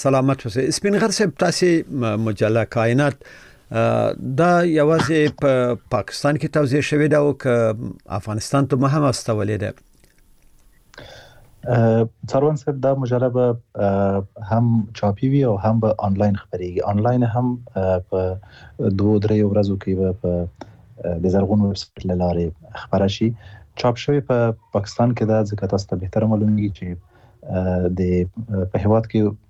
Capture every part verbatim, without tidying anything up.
سلامت اوسئ. سپین غر صاحب، تاسې مجله کائنات دا یوازې په پاکستان کې توزیع شوې ده او که افغانستان ته هم استولې ده؟ څاروان صاحب، دا مجله به هم چاپی وي او هم به آنلاین خپریږي. آنلاین هم په دوه درې ورځو کې به په د زرغون ویب سایټ له لارې خپره شي. چاپ شوی په پاکستان کې دا ځکه تاسو ته بهتر معلومیږي چې د په هیواد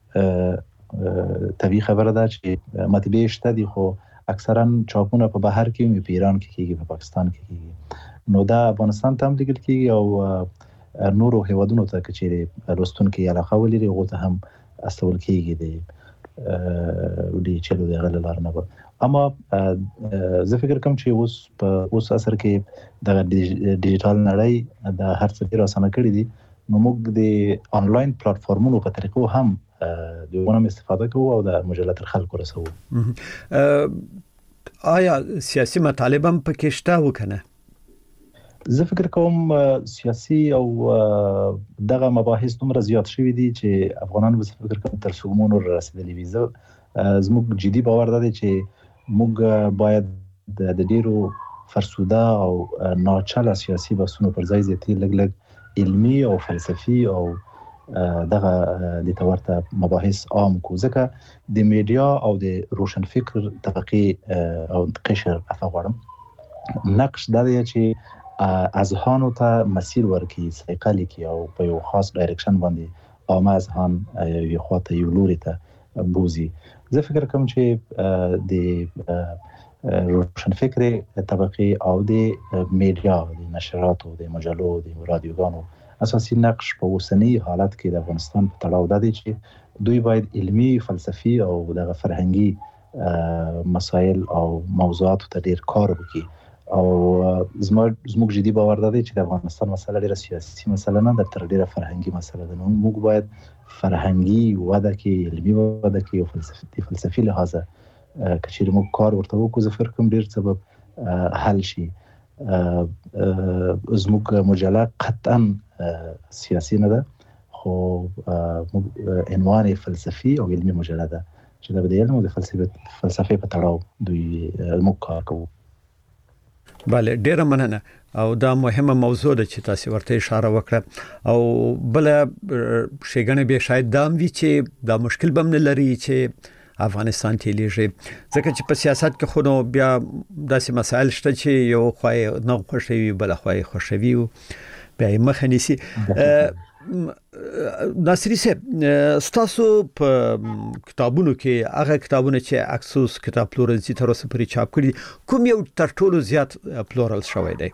کې طبیعي خبره ده چې مطبعې شته دي، خو اکثرا چاپونه په بهر کې وي، په ایران کې کیږي، په پاکستان کې کیږي. نو دا افغانستان ته هم لیږل کیږي او نورو هیوادونو ته که چیرې لوستونکي علاقه ولري هغو ته هم استول کیږي د ډي ایچ ایل د هغه له لارې نه به. اما زه فکر کوم چې اوس په اوس عصر کې د ډیجیټل نړۍ د هر څه ډېر اسانه کړي دي، نو موږ د آنلاین پلیټفارمونو په طریقو هم د هغو نه استفاده کوو او د مجله تر خلکو رسوو. آیا سیاسي مطالب هم پکې شته و که نه؟ زه فکر کوم سیاسي او دغه مباحث دومره زیات شوي دي چې افغانان به زه فکر کوم تر سومونو رسېدلي وي. زه زموږ جدي باور دا دی چې موږ باید د ډېرو فرسوده او ناچله سیاسي بحثونو پر ځای زیاتې لږ لږ علمي او فلسفي او دغه د ته ورته مباحث عام کو، ځکه د میډیا او د روشنفکر طبقې او قشر عفو غواړم نقش دا دی چې اذهانو ته مسیر ورکړي، سلیقه لیکي او په یو خاص ډایرکشن باندې عامه اذهان یوې خوا ته یو لوري ته بوزي. زه فکر کوم چې د روشنفکرې طبقې او د میډیا، د نشراتو، د مجلو، د رادیوګانو اساسي نقش په اوسني حالت کې د افغانستان په تړاو دا دی چې دوی باید علمي، فلسفي او دغه فرهنګي مسایل او موضوعاتو ته ډېر کار وکړي. او زموږ جدي باور دا دی چې د افغانستان مسله ډېره سیاسي مسله نه ده، تر ډېره فرهنګي مسله ده. نو موږ باید فرهنګي وده کې، علمي وده کې او فلسفي فلسفي لحاظه که چیرې موږ کار ورته وکړو، زه فکر کوم ډېر څه به حل شي. زموږ مجله قطعا سیاسي نه ده، خو موږ عنوان فلسفي او علمي مجله ده چې د علم او د فلسفې په تړاو دوی موږ کار کوو. بله، ډیره مننه. او دا مهمه موضوع ده چې تاسو ورته اشاره وکړه. او بل شیګنه به شاید دا وی چې دا مشکل بم نه لري چې افغانستان ته لیږي، ځکه چې په سیاست کې خو نو بیا داسې مسایل شته چې یو خوای نه خوشوي بل خوای خوشوي او بیا مخ نیسي. ناصری صاحب، ستاسو په کتابونو کې هغه کتابونه چې اکسوس کتاب پلورنسي تر اوسه پورې چاپ کړي، کوم یو تر ټولو زیات پلورل شوی دی؟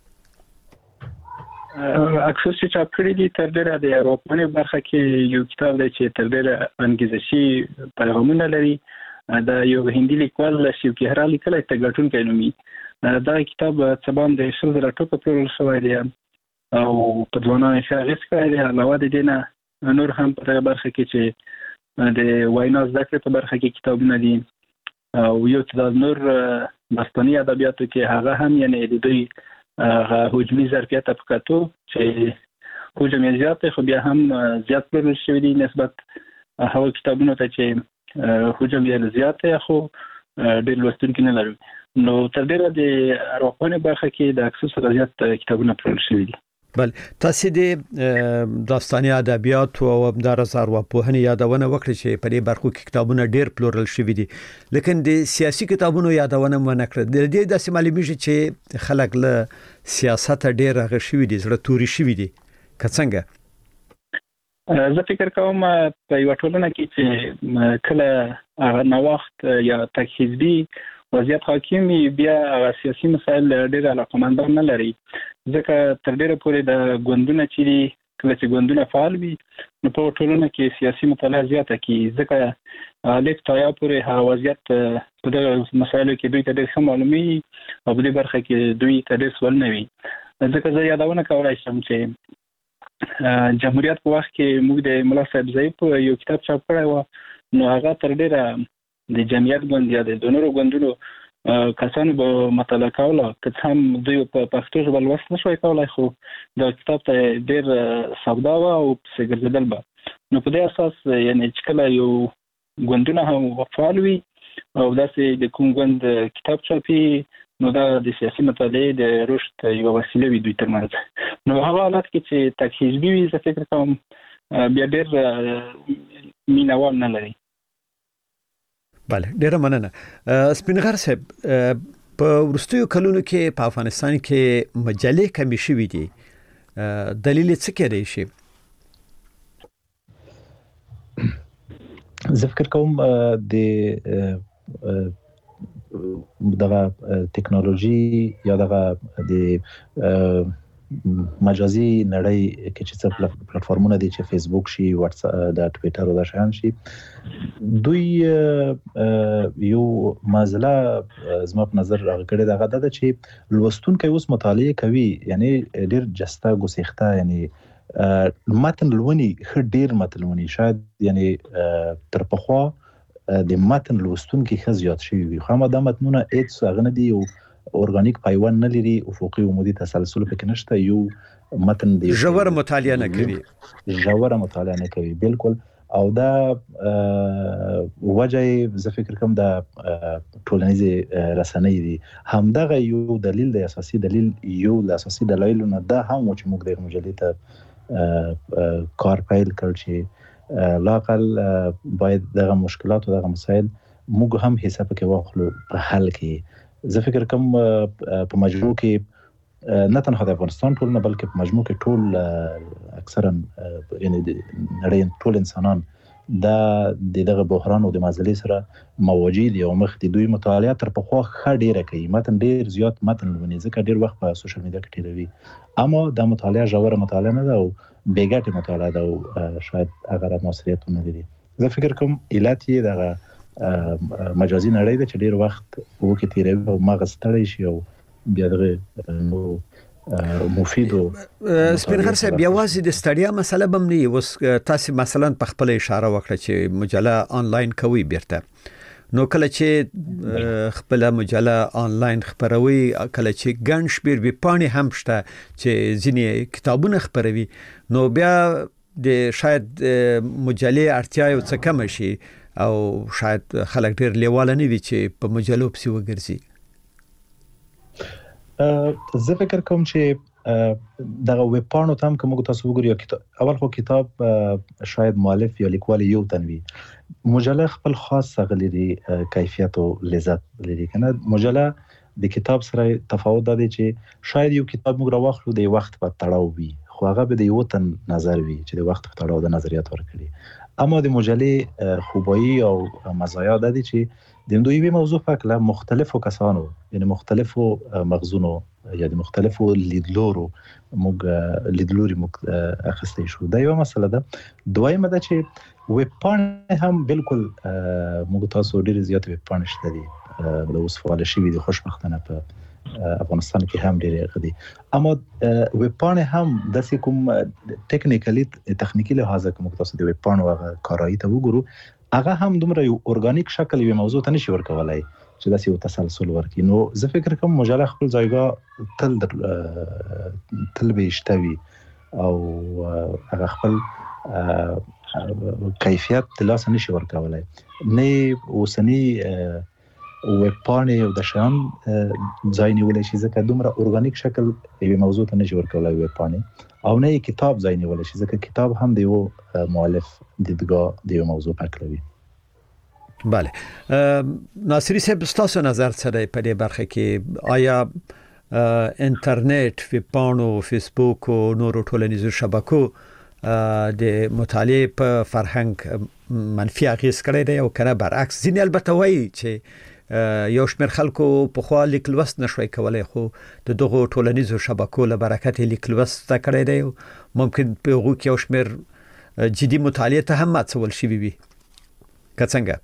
اکسوس چې چاپ کړي دي تر ډېره د اروپاني برخه کې یو کتاب دی چې تر ډېره انګیزشي پیغامونه لري. دا یو هندي لیکوال شیو کهرا لیکلی، ته ګټونکی نومي. دا کتاب څه باندې شل زره ټوکه پلورل شوی دی او په ځوانانو ښه اغېز کړی دی. علاوه د دې نه نور هم په دغه برخه کې چې د وینا زده کړې په برخه کې کتابونه دي او یو څه د نور باستاني ادبیاتو کې هغه هم یعنې د دوی هغه حجمي ظرفیت په کتو چې حجم یې زیات دی، خو بیا هم زیات پلورل شوي دي نسبت هغو کتابونو ته چې حجم یې زیات دی خو ډېر لوستونکي نه لري. نو تر ډېره د اروپاني برخه کې د اکسوس څخه زیات کتابونه پلورل شوي دي. بل تاسو د داستاني ادبیات او همدارس ارواپوهنې یادونه وکړه چې په دې برخو کې کتابونه ډېر پلورل شوي دي، لیکن د سیاسي کتابونو یادونه ونه کړه. د دې داسې معلومیږي چې خلک له سیاست ډېر هغه شوي دي، زړه توري شوي دي. که څنګه؟ زه فکر کوم په یوه ټولنه کې چې کله هغه نوښت یا تک حزبي وضعیت حاکم وي، بیا هغه سیاسي مسایل ډېر علاقمندان نه لري، ځکه تر ډېره پورې د ګوندونه چې دي کله چې ګوندونه فعال وي نو په ټولنه کې سیاسي مطالعه زیاته کیږي، ځکه لیک تایا پورې هغه وضعیت په دغه مسایلو کې دوی ته ډېر ښه معلومي او په دې برخه کې دوی ته ډېر سوالونه وي. ځکه زه یادونه کولی شم چې جمهوریت په وخت کې موږ د ملا صاحب ضعیف یو کتاب چاپ کړی و، نو هغه تر ډېره د جمعیت ګوند یا د نورو ګوندونو کسانو به مطالعه کوله، که څه هم دوی په پښتو ژبه لوست نه شوی کولی، خو دا کتاب ته ډېر سودا وه او پسې ګرځېدل به. نو په دې اساس یعنی چې کله یو ګوندونه هم فعال وي او داسې د کوم ګوند کتاب چاپي نو دا د سیاسي مطالعې د رشد یو وسیله وي دوی ترمنځ. نو هغه حالت کې چې تک حزبي وي زه فکر کوم بیا ډېر مینوال نه لري. بله ډېره مننه. سپینغر صاحب په وروستیو کلونو کې په افغانستان کې مجلې کمې شوي دي، دلیل څه کېدای شي؟ زه فکر کوم د دغه ټیکنالوژي یا دغه د مجازي نړۍ کې چې څه پلیټفارمونه دي چې فیسبوک شي، واتس اپ، د ټویټر او د شان شي، دوی یو مازله زما په نظر راغړي دغه د چې لوستونکو اوس مطالعه کوي، یعنی ډیر جسته ګوسیخته، یعنی متن لونی خ ډیر متن لونی شاید یعنی تر پخوا د متن لوستونکو خ زیات شي وي، خو ما د متنونه هیڅ غنه دی او اورګانیک پیوند نه لري، افقي عمودي تسلسل پکې نشته، یو متن دی ژور مطالعه نه کوي ژور مطالعه نه کوي بالکل. او دا وجه زه فکر کوم د ټولنیزې رسنۍ دي، همدغه یو دلیل دی، اساسي دلیل یو د اساسي دلایلونو دا هم چې موږ د مجلې ته کار پیل کړ چې لاقل باید دغه مشکلات او دغه مسایل موږ هم حساب کې واخلو په حل کې. زه فکر کوم په مجموع کې نه تنها د افغانستان ټول نه بلکې په مجموع کې ټول اکثرا یعنی نړۍ ټول انسانان دا دغه بحران او د مازلې سره مواجه دي او مخ دي. دوی مطالعه تر پخوا ښه ډیره کوي، متن ډیر زیات متن لونی، ځکه ډیر وخت په سوشل میډیا کې تیروي، اما دا مطالعه ژوره مطالعه نه ده او بیګټه مطالعه ده او شاید هغه موثریت نه لري. زه فکر کوم علت یې دغه مجازي نړۍ ده چې ډیر وخت وکړي تیروي او مغز ستړی شي او بیا دغه نو مفید. سپینغر صاحب یوازې د ستړیا مسله بم نه اوس تاسو مثلا په خپل اشاره وکړه چې مجله آنلاین کوي بیرته، نو کله چې خپل مجله آنلاین خبروي، کله چې ګڼ شمېر ویبپاڼې هم شته چې ځینې کتابونه خبروي، نو بیا د شاید مجلې اړتیا یو څه کم شي او شاید خلک ډیر لیواله نه وي چې په مجلو پسې وګرځي. زه فکر کوم چې دغه ویب پاڼو ته هم کوم تاسو وګورئ، اول خو کتاب شاید مؤلف یا لیکوال یو تنوي، مجله خپل خاص غلري کیفیت او لذت لري کنه. مجله د کتاب سره تفاوت دی چې شاید یو کتاب موږ راوخلو د وخت په تړاو وي، خو هغه به د یو تن نظر وي چې د وخت په تړاو د نظریات ورکړي. اما د مجلې خوبایی او مزایا د دي چې د دوی به موضوع په اړه مختلفو کسانو، یعنی مختلفو مغزونو یا د مختلفو لیدلورو موږ لیدلوري موږ اخستې شو. دا یو مسله ده. دویمه ده چې ویب پاڼې هم بالکل موږ تاسو ډیر زیات ویب پاڼې شته دي د اوس فعال شوي دي، خوشبختانه په افغانستان کې هم ډیر غدي، اما ویب پاڼې هم د کوم ټیکنیکلی تخنیکی لحاظه کوم تاسو د ویب پاڼو هغه کارایی ته وګورو، هغه هم دومره یو اورګانیک شکل یو موضوع ته نشي ورکولای چې داسې یو تسلسل ورکړي. نو زه فکر کوم مجله خپل ځایګه تل تل به شتوي او هغه خپل کیفیت د لاس نشي ورکولای. نه اوسنی ویب پاڼې او د شان ځای نیولای شي ځکه دومره اورګانیک شکل یو موضوع ته نشي ورکولای ویب پاڼې، او نه کتاب ځای نیولای شي ځکه کتاب هم د یو مؤلف دیدګاه د یو موضوع پکلوي. بله ناصری صاحب تاسو نظر څه دی په دې برخه کې؟ آیا انټرنیټ، ویب پاڼو، فیسبوک او نورو ټولنیزو شبکو د مطالعه په فرهنګ منفي اغیز کړی دی او کنه برعکس؟ ځینې البته وایي چې یو شمېر خلکو په خوا لیک لوست نشوي کولای، خو د دغه ټولنیزو شبکو له برکت لیک لوست زده کړی دی، ممکن په هغو کې یو شمېر جدي مطالعه ته هم هڅول شوي وي. که څنګه؟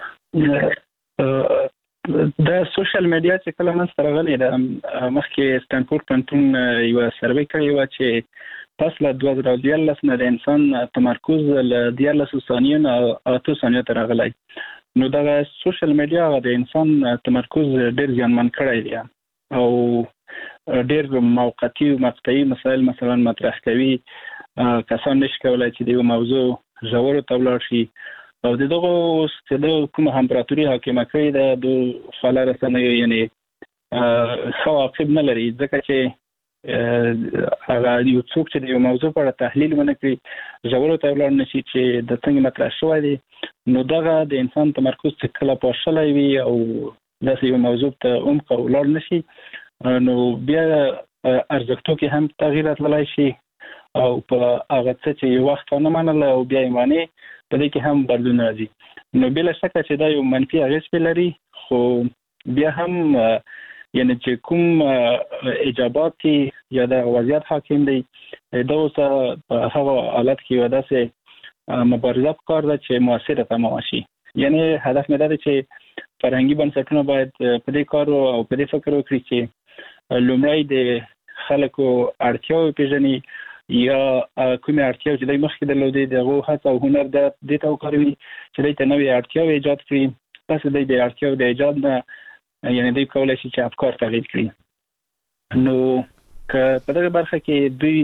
د سوشل میډیا چې کله منځته راغلی ده، مخکې سټنفورډ پوهنتون یوه سروې کړې وه چې پس له دوه زره دیارلس نه د انسان تمرکز له دیارلسو ثانیو نه اتو ثانیو ته راغلی. نو دغه سوشل میډیا د انسان تمرکز ډېر زیانمن کړی دی او ډېر موقتي او مقطعي مسایل مثلا مطرح کوي. کسان نشي کولای چې د یو موضوع ژورو ته ولاړ شي او دغه اوس د کوم امپراتوري حاکمه کړی د د خلا رسنیو یعنی خو عقب نه لري ځکه چې هغه یو څوک چې د یو موضوع په اړه تحلیل ونه کړي ژورو ته ولاړ نشي چې د څنګه مطرح شوی دی نو دغه د انسان تمرکز چې کله پاشلای وي او داسې یو موضوع ته عمق ولاړ نشي نو بیا ارزښتو کې هم تغییر راتللی شي او په هغه څه چې یو وخت نه منله او بیا یې معنی په دې کې هم بدلون راځي نو بلا شکه چې دا یو منفي اغېز لري خو بیا هم یعنی چې کوم اجابات یا د وضعیت حاکم دی دا اوس په هغه حالت کې ودا سه مبارزه کار ده چې موثره تمام شي یعنی هدف مې دا دی چې فرهنګي بنسټونه باید په دې کار او په دې فکر وکړي چې لومړی د خلکو اړتیاوې پیژني یا کومه اړتیا چې د مخکې درلودې دغه هڅه او هنر د دې تو کوي چې د نوې اړتیاوې ایجاد کړي پس د دې اړتیاوې د ایجاد نه یعنی دوی کولای شي چې افکار تغییر کړي نو که په دغه برخه کې دوی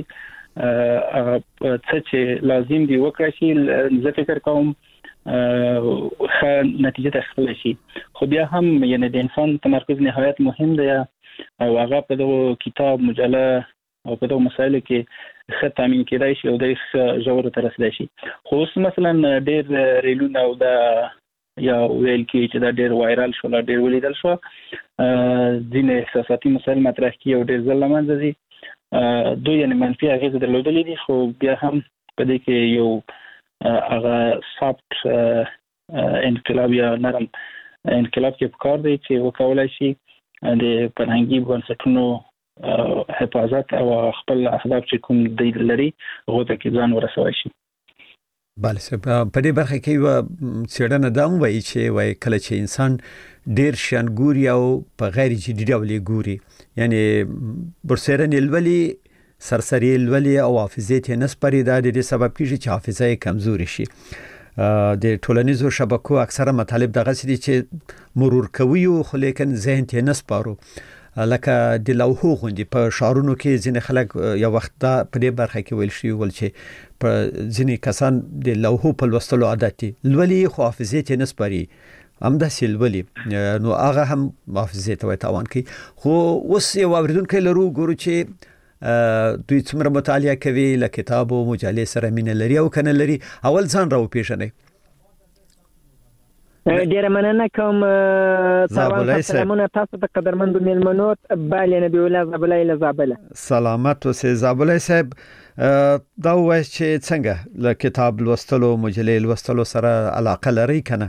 څه چې لازم دی وکړي شي زه فکر کوم ښه نتیجه تحصیل شي خو بیا هم یعنی د انسان تمرکز نهایت مهم دی او هغه په دغه کتاب مجله او په دغه مسایلو کې ښه تامین کېدای شي او د ژورو ته رسیدای شي خو اوس مثلا ډېر ریلونه او د یا ویل کې چې دا ډېر وایرال شو لا ډېر ولیدل شو ځینې احساساتي مسایل مطرح کړي او ډېر ځله لمنځه ځي دوی یعنې منفي اغېزې درلودلې دي خو بیا هم په دې کې یو هغه سافت انقلاب یا نرم انقلاب کې پکار دی چې وکولای شي د فرهنګي بنسټونو حفاظت او خپل اهداف چې کوم دی لري هغه ته کې ځان ورسوي شي بله سه په دې برخه کې و څېړنه دا وایي چې وایي کله چې انسان ډېر شان ګوري او په غیر جدي ډول ګوري یعنی برسېرن الولي سرسری الولي او حافظه ته نسپري دا د دې سبب کیږي چې حافظه یې کمزوري شي د ټولنیزو شبکو اکثره مطالب دغه سړي چې مرور کوي خو لیکن ذهن ته نسپارو لکه د لوحو غوندي په شعرونو کې ځینې خلک یو وخت دا په دې برخه کې ویل شي ول چې په ځینې کسان د لوحو په لوستلو عادت دي لولي خو حافظه ته نسپاري همدا سلولي نو هغه هم حافظه ته تاوان کوي خو اوس یو اوریدونکو لرو ګورو چې دوی څومره مطالعه کوي له کتاب او مجلې سره مینه لري او کنه لري اول ځان راو پیژنئ ډیره مننه کوم سلامونه تاسو ته قدرمنو میلمنو بله نبی الله زابلای له زابله سلامت اوسه زابلای صاحب دا وایي چې څنګه له کتاب لوستلو مجلې لوستلو سره علاقه لري کنه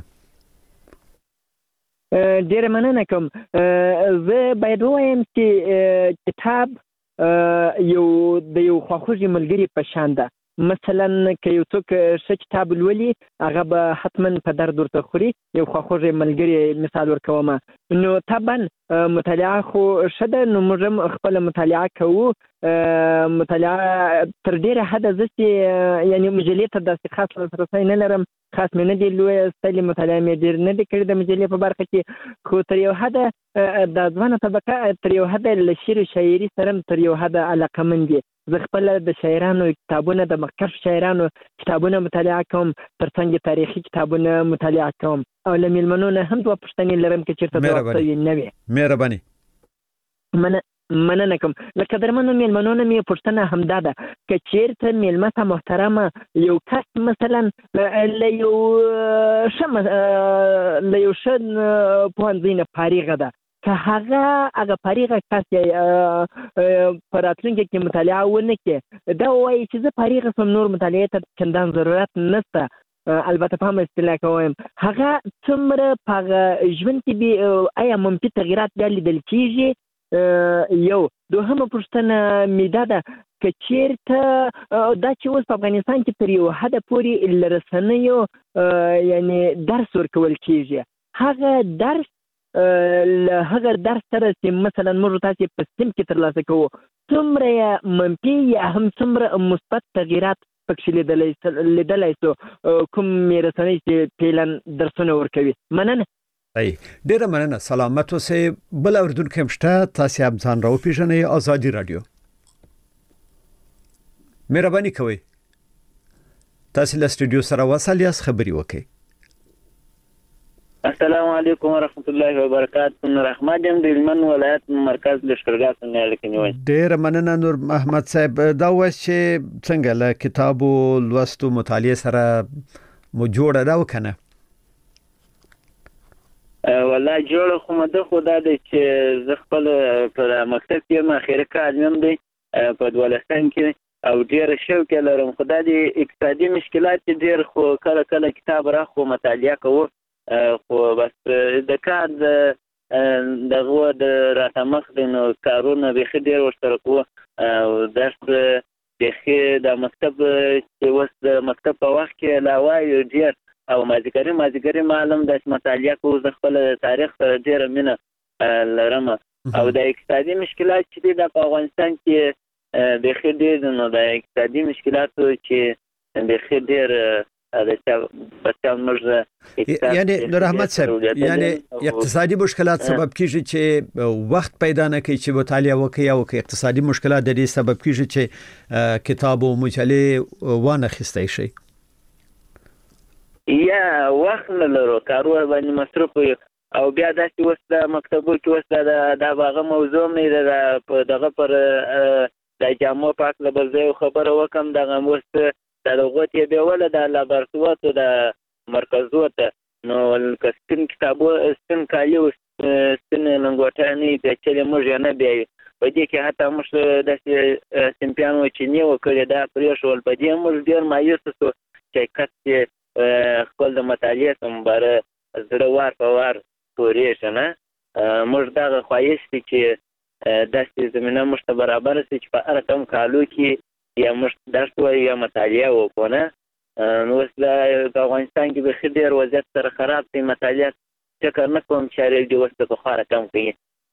ډیره مننه کوم زه باید وایم چې کتاب یو د یو خواخوږي ملګری په شان ده مثلا که یو څوک ښه کتاب لولي هغه به حتما په درد ورته خوري یو خواخوږی ملګری مثال ورکوم نو طبعا مطالعه خو ښه ده نو موږ هم خپله مطالعه کوو مطالعه تر ډېره حده زه چې یعنې مجلې ته داسې خاص لاسرسی نه لرم خاص مې نه دي لوستلې مطالعه مې ډېر نه دي کړې د مجلې په برخه کې خو تر یو حده د ځوانه طبقه تر یو حده له شعر و شاعري سره تر یو حده علاقمند دي زه خپله د شاعرانو کتابونه د مخکښ شاعرانو کتابونه مطالعه کوم ترڅنګ تاریخي کتابونه مطالعه کوم او له میلمنو نه هم دوه پوښتنې لرم که چېرته د وخت سوي نه وي مهرباني مننه کوم له قدرمنو میلمنو نه مې پوښتنه همدا ده که چېرته میلمه ته محترمه یو کس مثلا له یو ښه له یو ښه پوهنځي نه فارغه ده که هغه هغه فارغه کس په راتلونکي کې مطالعه ونه کړي دا وایي چې زه فارغه شوم نور مطالعې ته چندان ضرورت نشته البته په هم اصطلاح کې وایم هغه څومره په هغه ژوند کې به آیا منفي تغییرات بیا لیدل کېږي یو دوهمه پوښتنه مې دا ده که چېرته دا چې اوس په افغانستان کې تر یو حده پورې له رسنیو یعنې درس ورکول کېږي هغه درس له هغه درس سره چې مثلا موږ تاسې په سیم کې ترلاسه کوو څومره یې منفي یا هم څومره مثبت تغییرات پکې لیدلی شو کومې رسنۍ چې فعلا درسونه ورکوي مننه ډېره مننه سلامت اوسئ بل اورېدونکی هم شته تاسې هم ځان راوپېژنئ ازادي راډیو مهرباني کوئ تاسو له سټډیو سره وصل یاست خبري وکړئ. السلام علیکم ورحمت الله وبرکاته. نور احمد یم د هلمند ولایت مرکز لشکرګاه څخه اړیکې نیوي. ډېر مننه نور محمد صاحب. دا وایي چې څنګه له کتابو لوستو مطالعه سره مو جوړه دا وکنه؟ والله جوړ خو مده خدا د چې زه خپل په مکتب کې مخیره کارم دی په دولستان کې او ډېر شوق لرم. خدا دې اقتصادي مشکلات ډېر خو کله کله کتاب را خو مطالعه کوم خو بس د کار دغه د راتمخ د کارونه به خډیر ورسره کوو او درس د د مکتب چې وس د مکتب په وخت کې علاوه یو ډیر او مازیګری مازیګری معلوم د مطالعه کوو د خپل تاریخ سره ډیر مینه لرم او د اقتصادي مشکلات چې د افغانستان کې به خډیر نو د اقتصادي مشکلاتو چې به خډیر یعنی نور احمد صاحب یعنی اقتصادي مشکلات سبب کیږي چې وخت پیدا نه کوي چې مطالعه وکړي او که اقتصادي مشکلات د دې سبب کیږي چې کتاب او مجله وانه خستای شي یا وخت نه لرو کارونه باندې مصرف او بیا داسې وس د مکتبو کې وس د د باغه موضوع مې د دغه پر د جامو پاک لبل خبره وکم دغه وس د لغت یې به ول د لابراتوار د مرکزو ته نو کسن کتابو سن کالیو سن لنګوټانی د چلې موږ نه بیا په دې کې حتی موږ د سیمپیانو چې نیو کړی دا پرېښول په دې موږ ډېر مایوس شو چې کته خپل د مطالعې سمبره زړه وار په وار پورې شنه موږ دا خواهش چې داسې زمينه موږ ته برابر شي چې په هر کم کالو کې یا موږ درس وایو یا مطالعه وکړو نو اوس د افغانستان کې به ډېر وضعیت سره خراب دی مطالعه فکر نه کوم چې اړیک دی وسته په خاره کم کوي.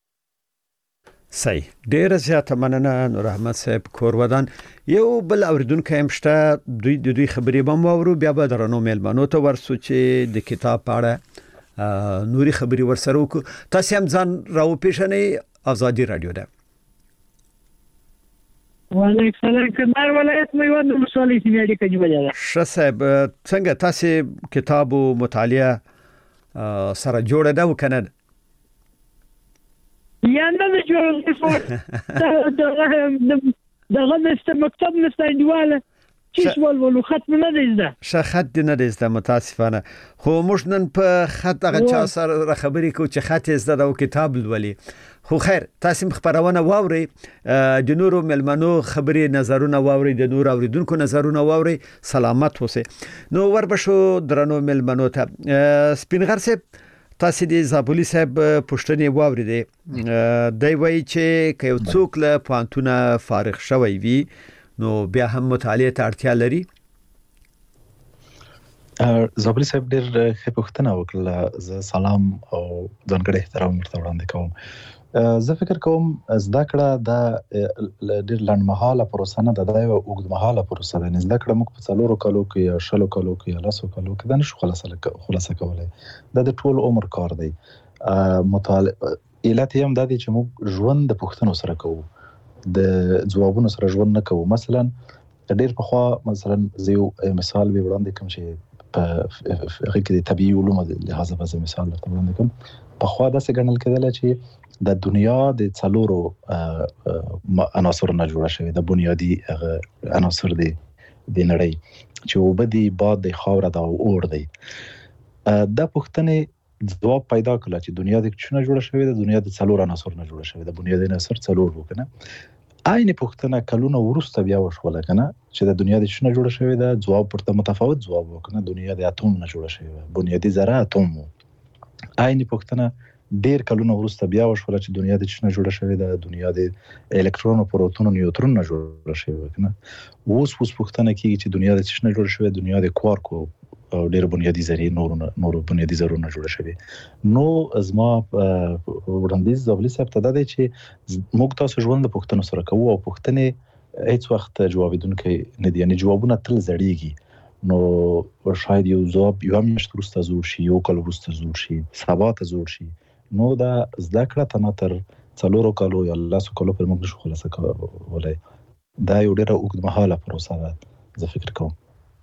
صحیح ډېر زیاته مننه نور احمد صاحب کورودان. یو بل اوریدونکو هم شته دوی د دوی خبرې بم وورو بیا به درنو میلمنو ته ورسو چې د کتاب په اړه نوري خبري ورسره وکړو. تاسو هم ځان راو پیژنئ ازادي رادیو ده. وعلیکم السلام کمر ولایت مې ود مسولې سیمه دې کې وجه ښه صاحب څنګه تاسو کتاب او مطالعه سره جوړه ده وکنه یا نه جوړه ده دغه مست مکتب مستندواله چیش ولولو ختم نه دیزده شه خط نه دیزده متاسفانه خو موږ نن په خط هغه چا سره خبرې کو چې خط زده او کتاب ولولي خو خیر تاسو خبرونه واوري د نورو ملمنو خبرې نظرونه واوري د نور اوریدونکو نظرونه واوري سلامت اوسئ. نو وربشو درنو ملمنو ته سپینغر صاحب تاسو د زابلی صاحب پښتنې واوري دی دی وایي چې که یو څوک له پانتونه فارغ شوی وي نو بیا هم مطالعه ته اړتیا لري. زابلی صاحب ډېر ښه پوښتنه وکړه. زه سلام او ځانګړی احترام ورته وړاندې کوم. زه فکر کوم زده کړه د ډېر لنډمهاله پروسه نه ده دا یو اوږدمهاله پروسه ده. زده کړه موږ په څلورو کالو کې یا شلو کالو کې یا لسو کالو کې دا نشو خلاصه خلاصه کولی. دا د ټول عمر کار دی. مطالعه علت یې هم دا دی چې موږ ژوند د پوښتنو سره کوو د ځوابونو سره ژوند نه کوو. مثلا ډېر پخوا مثلا زه یو مثال به وړاندې کوم چې په هغه کې د طبيعي علومو د لحاظه به مثال درته وړاندې کوم. پخوا داسې ګڼل کېدل چې د دنیا د څلورو عناصر نه جوړه شوې د بنیادی عناصر دي د نړۍ چې وبدي باد د خاور د اور دی. دا پوښتنه ځواب پیدا کړل چې دنیا د څه نه جوړه شوې ده. دنیا د څلور عناصر نه جوړه شوې ده. بنیادی عناصر څلور وکنه. عین پوښتنه کلونه ورسته بیا وشوله کنه چې د دنیا د څه نه جوړه شوې ده. ځواب پرته متفاوت ځواب وکنه. دنیا د اتوم نه جوړه شوې ده. بنیادی ذره اتوم. عین پوښتنه ډیر کلونه ورسته بیا وشوله چې دنیا د څه نه جوړه شوې ده. دنیا د الکترون او پروتون او نیوترون نه جوړه شوې ده کنه. اوس اوس پوښتنه کیږي چې دنیا د څه نه جوړه شوې ده. دنیا د کوارک او ډیر بنیادی ذرې نور نور بنیادی ذرونه جوړه شوې. نو ازما وړاندیز زابلی صاحب ته دا دی چې موږ تاسو ژوند د پوښتنو سره کوو او پوښتنې هیڅ وخت جوابیدونکي نه دي. یعنی جوابونه تل زړیږي. نو شاید یو ځواب یو میاشت وروسته زوړ شي یو کال وروسته زوړ شي سبا ته زوړ شي. نو دا زده کړه ته ماتر څلورو کالو یا لاسو کالو پر موږ نشو خلاصه کولای. دا یو ډېر اوږدمهاله پروسه ده زه فکر کوم.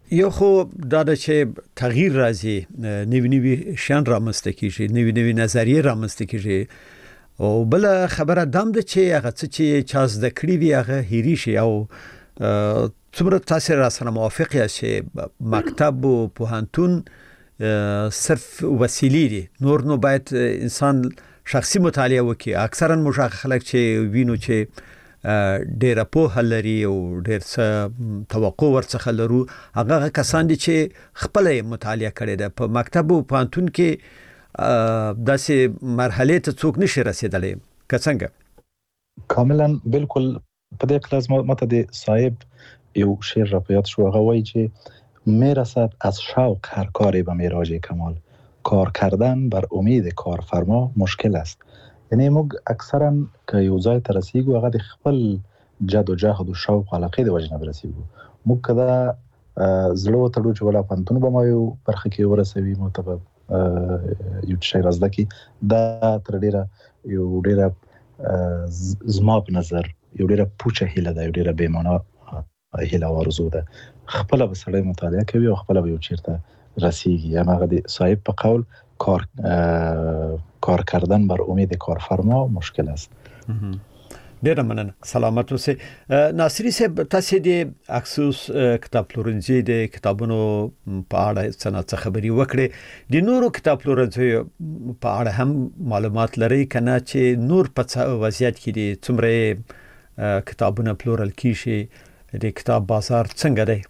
یو خو دا د چې تغییر راځي نوی نوی شان رامنځته کیږي نوی نوی نظریه رامنځته کیږي او بل خبره دام ده چې هغه څه چې چا زده کړی وي هغه هېری شي او څومره تاسو را سره موافق یاست چې مکتب او پوهنتون صرف وسیلې دي نور نو باید انسان شخصي مطالعه وکړي اکثرا موږ خلک چې وینو چې ډېر په لري او ډېر څه توقع ورڅخه لرو هغه کسان دي چې خپل مطالعه کړي ده په مکتب او پوهنتون کې داسې مرحله ته څوک نشي رسیدلی که څنګه کاملا بالکل په دې کلاس ماته د صاحب یو شعر را په یاد شو هغه وایي چې میرسد از شوق هر کاری به میراج کمال کار کردن بر امید کارفرما مشکل است یعنی موږ اکثرا که یو ځای ته رسیږو هغه د خپل جد و جهد او شوق او علاقې د وجه نه رسیږو موږ کدا زړه وتړو چې ولا پنتون به ما یو برخه کې ورسوي مو ته یو شی رازده کی دا تر ډیره یو ډیره زما په نظر یو ډیره پوچه هیله ده یو ډیره بې معنا هیله او ارزو ده خپل به سړی مطالعه کوي او خپل به یو چیرته رسیږي هغه د صاحب په قول کار کار کردن بر امید کارفرما مشکل است. ډیر مننه سلامت اوسئ ناصری صاحب تاسو د اکسوس کتاب پلورنځي د کتابونو په اړه څه خبري وکړي د نورو کتاب پلورنځي په اړه هم معلومات لري کنه چې نور په وضعیت کې دي څومره کتابونه پلورل کیږي د کتاب بازار څنګه دی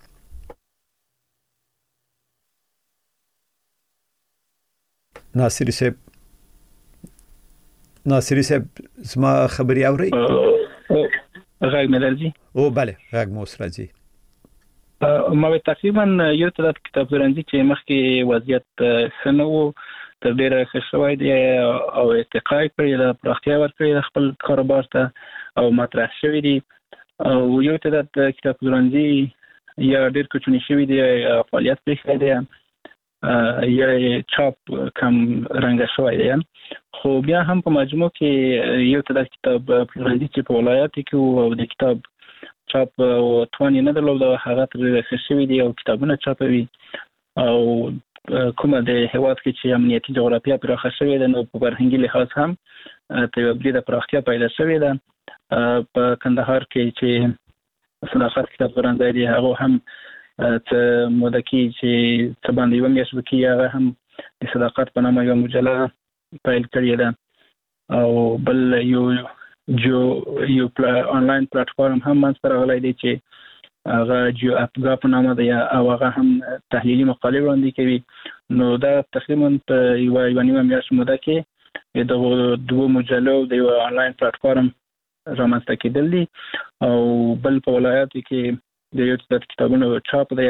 ناصری صاحب ناصری صاحب زما خبري اوري غږ مې راځي او bale غږ مو سره راځي ما تقریبا یو تر کتاب پلورنځي چې مخکې وضعیت سنو تر ډیره ښه شوی دی او ارتقا کړی د پراختیا ورکړي خپل کاروبار ته او مطرح شوی دی او یو تر کتاب پلورنځي یا ډیر کوچنی شوی دی فعالیت پرې دی یا چاپ کم رنګ شوی دی خو بیا هم په مجموع کې یو تر کتاب پلورنځي چې په ولایت کې او د کتاب چاپ او توان نه درلود هغه تر ښه شوی دی او کتابونه چاپوي او کومه د هیواد کې چې امنیتي جغرافیه پراخه شوې ده نو په فرهنګي لحاظ هم تبدیل د پراختیا پیدا شوې ده په کندهار کې چې صداقت کتاب پلورنځي دی هغه هم ته موده کې چې څه باندې یو میاشت کې هغه هم د صداقت په نامه یو مجله پیل کړې ده او بل یو جو یو آنلاین پلیټفارم هم منځ ته راغلی دی چې هغه جو اپګا په نامه دی او هغه هم تحلیلي مقالې وړاندې کوي نو دا تقریبا په یو یو نیمه میاشت موده کې د دوه مجلو د یو آنلاین پلیټفارم رامنځته کېدل دي او بل په ولایت کې د یو څه کتابونو چاپ دی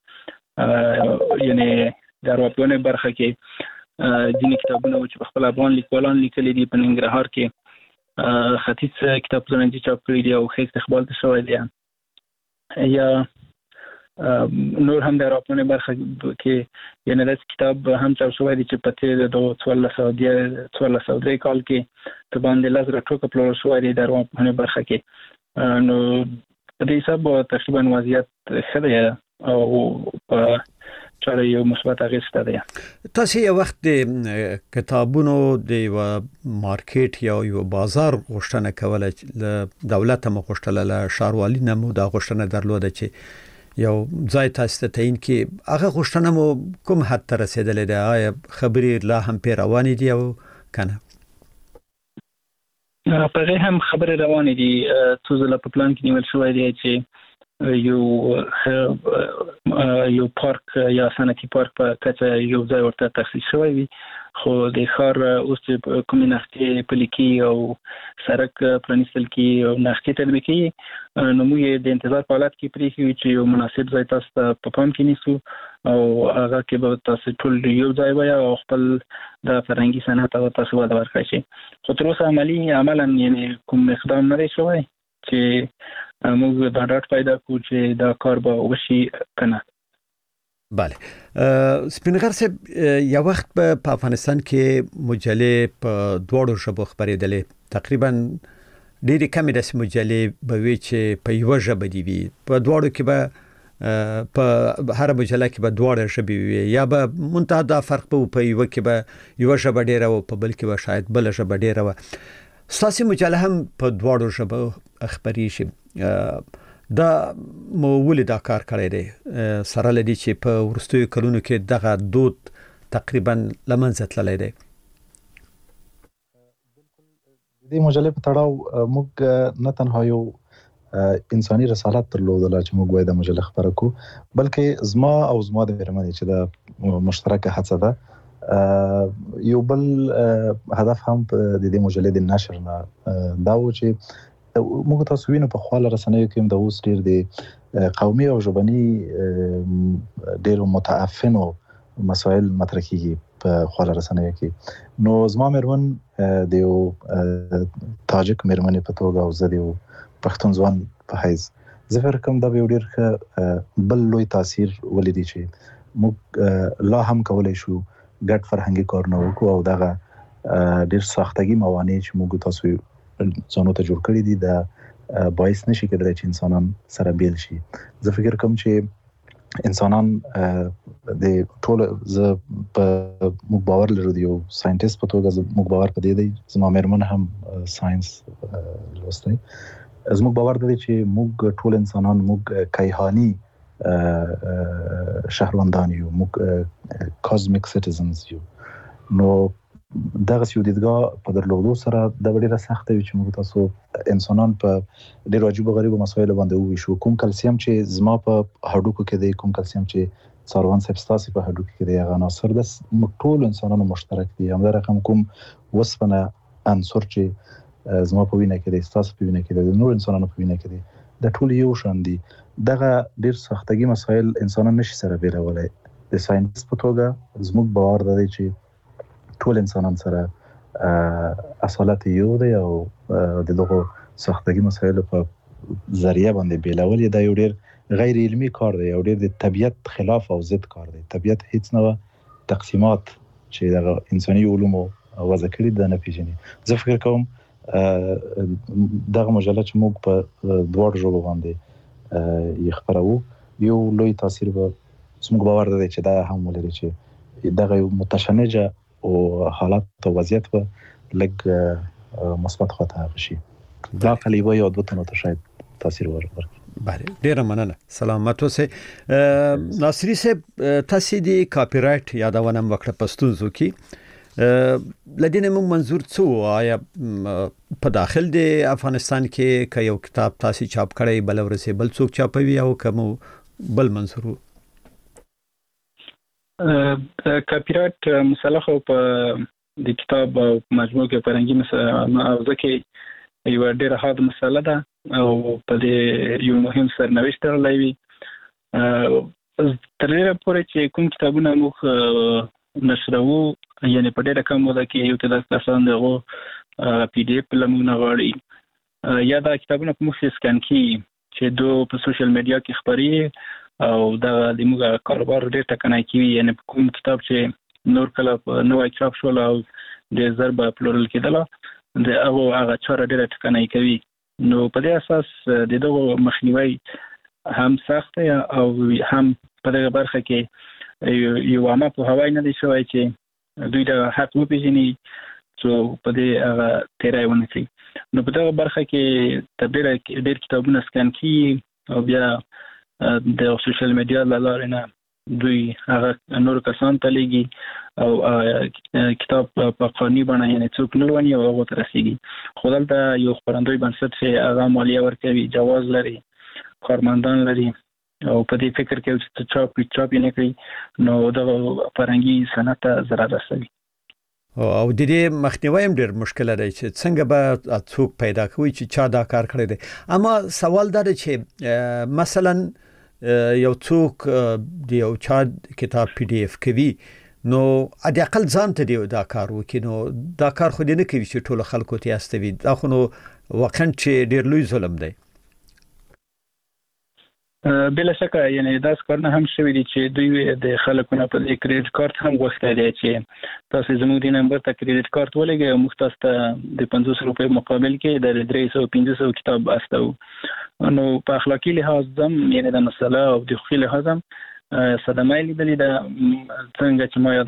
چې یعنی د اروپايي برخه کې ځینې کتابونه چې په خپل افغان لیکوالان لیکلي دي په ننګرهار کې ختیځ کتاب پلورنځي چاپ کړی دی او ښه استقبال ته شوی دی یا نور هم د اروپايي برخه کې یعنی د کتاب هم چاپ شوی دی چې په تیر د څوارلس سوه درې کال کې په باندې لږ راټوکه پلور شوی دی د اروپايي برخه کې نو د حساب تقریبا وضعیت ښه دی او په چاره یو مثبت اغیز دی تاسو یو وخت د کتابونو د یو مارکیټ یا یو بازار غوښتنه کوله ل دولت هم غوښتله ل شاروالي نه مو د غوښتنه درلوده چې یو ځای تاسو ته تعین کې هغه غوښتنه مو کوم حد ته رسیدلې ده آیا خبرې لا هم پی روانې دي او کنه په هغه هم خبره روانې دي څو ځله په پلان کې نیول شوی دی چې یو یو پارک یا صنعتي پارک په کچه یو ځای ورته تخصیص شوی وي خو د ښار اوس کومې نښتې پلي کېږي او سړک پرانیستل کېږي او نښتې تطبیق کېږي نو موږ د انتظار په حالت کې پرېښي چې یو مناسب ځای تاسو ته په پام کې نیسو او هغه کې به تاسو ټول یو ځای وي او خپل د فرهنګي صنعت او تاسو وده ورکړئ شي خو تر اوسه عملي عملا یعنی کوم اقدام نه دی شوی چې موږ دا ډاټ پیدا کړو چې دا کار به وشي کنه بله سپینغر صاحب یو وخت په افغانستان کې مجلې په دوړو ژبو خبرېدلې تقریبا ډېری کمې داسې مجلې به وي چې په یوه ژبه دي وي په دوړو کې به په هر مجله کې به دواړه ژبې وي یا به منتها دا فرق به په یو کې به یو ژبه ډیره او په بل کې به شاید بل ژبه ډیره و. ستاسو مجله هم په دواړو ژبو خبري شي. دا مو ولې دا کار کړی دی سره لدی چې په ورستیو کلونو کې دغه دود تقریبا لمنځه تللی دی؟ دې مجلې په تړاو موږ نه تنها یو انساني رسالت درلودله چې موږ وایو د مجلې خبره کو، بلکې زما او زما د مېرمنې چې د مشترکه هڅه ده یو بل هدف هم د دې مجلې د نشر نه دا و چې موږ تاسو وینو په خواله رسنیو کې د اوس ډیر د قومي او ژبني ډیر متعفنو مسائل مطرح کیږي په خواله رسنیو کې. نو زما مېرمن د یو تاجک مېرمنې په توګه او زه د یو پښتون ځوان په حیث زه فکر کوم دا به یو ډیر بل لوی تاثیر ولیدي چې موږ لا هم کولای شو ګډ فرهنګي کارونه وکړو او دغه ډیر ساختګي موانع چې موږ تاسو ځانو ته جوړ کړی دي دا باعث نشي کېدلی چې انسانان سره بیل شي. زه فکر کوم چې انسانان د ټول زه په موږ باور لرو د یو ساينټیست په توګه موږ باور پدې دی، زما مېرمن هم ساينس لوستی، زموږ باور دی چې موږ ټول انسانان موږ کیهانی شهروندان یو، موږ کازمیک سټیزنز یو. نو دغه یو دیدګاه په درلودو سره د ډیره سخت وي چې موږ تاسو انسانان په ډیرو عجیب غریب مسایلو باندې وویشو. کوم کلسیم چې زما په هډوکو کې دی، کوم کلسیم چې څاروان سبستاسي په هډوکو کې دی، هغه عناصر د ټول انسانانو مشترک دي. همدا رقم کوم وسپنه عنصر چې زما په وینه کې دی، تاسو په وینه کې دی، نور انسانانو په وینه کې دی، د ټول یو شان دي. دغه ډیر سختګي مسایل انسانان نشي سره بیلولای. د ساينس په توګه زموږ باور دی چې ټول انسانان سره اصالت یو دی او د دغه سختګي مسایل په ذریعہ باندې بیلول دا یو ډیر غیر علمي کار دی، یو ډیر د طبيعت خلاف او ضد کار دی. طبيعت هیڅ نه تقسیمات چې د انساني علومو وضع کړی د نه پیژني. زه فکر کوم دغه مجله چې موږ په دوه ژبو باندې یې خبرو یو لوی تاثیر به زموږ باور دی چې دا هم ولري چې دغه یو متشنجه او حالات او وضعیت به لږ مثبت خواته شي. دا کلیوه یو دوه تنو ته شاید تاثیر ورکړي. بله، ډیره مننه. سلامت اوسئ. ناصری صاحب، تاسو د کاپی رائټ یادونه وکړه په ستونزو کې. لدینه موږ منظور څه آیا په داخل د افغانستان کې که یو کتاب تاسو چاپ کړی بل ورسې بل څوک چاپوي او کوم بل منظور؟ کاپی رائټ مسله خو په د کتاب او مجموعه کې فرهنګي موضوع کې یو ډېر حاد مسله ده او په دې یو مهم سرنوشت درلوي. تر ډېره پورې چې کوم کتابونه موږ نشرو، یعنی په ډېره کم موده کې یو کتاب تاسو دغه پی ډی اف لمونه غواړي یا دا کتابونه په مخ سکان کې چې دو په سوشل میډیا کې خبري او دا د موږ کاروبار ډېر ټکنای کوي. یعنی کوم کتاب چې نور کله نوې چاپ شول او د ضرب پلورل کېدل د هغه هغه چاره ډېر ټکنای کوي. نو په دې اساس د دغه مخنیوي هم سخت او هم په دغه برخه کې یو عامه په هوای نه دی شوی چې دوی د حق وپیژني چې په دې هغه تیرای ونه کوي. نو په دغه برخه کې تبدیل ډېر کتابونه سکان کی او بیا د سوشل میډیا لاره نه دوی هغه نور کسان ته لګي او کتاب په قانوني بڼه یعنی څوک نه لونی او هغه ته رسیږي. خو دلته یو خبرندوی بنسټ چې هغه مالیه ورکوي، جواز لري، کارمندان لري او په دې فکر کې چې چاپ چاپ نه کوي نو د فرهنګي صنعت ضرر رسوي. او د دې مخنیوي هم ډېر مشکل دی چې څنګه به څوک پیدا کوي چې چا دا کار کړی دی. اما سوال دا دی چې مثلا یو څوک د یو چا کتاب پی ډی اف کوي نو د اقل ځان ته دی دا کار وکړي، نو دا کار خو دې نه کوي چې ټول خلکو ته استوي. دا خو نو واقعا چې ډېر لوی ظلم دی. بلا شک یعنی دا څنګه هم شوی دي چې دوی د خلکو نه په کریډټ کارت هم غوښتل دي چې تاسو زموږ د نمبر ته کریډټ کارت ولګئ او موږ تاسو ته د پنځوس روپۍ مقابل کې د درې سوه پنځه سوه کتاب استو نو په اخلاقی لحاظ هم یعنی د مسله او د خپل لحاظ هم صدمه لیدلې ده څنګه چې ما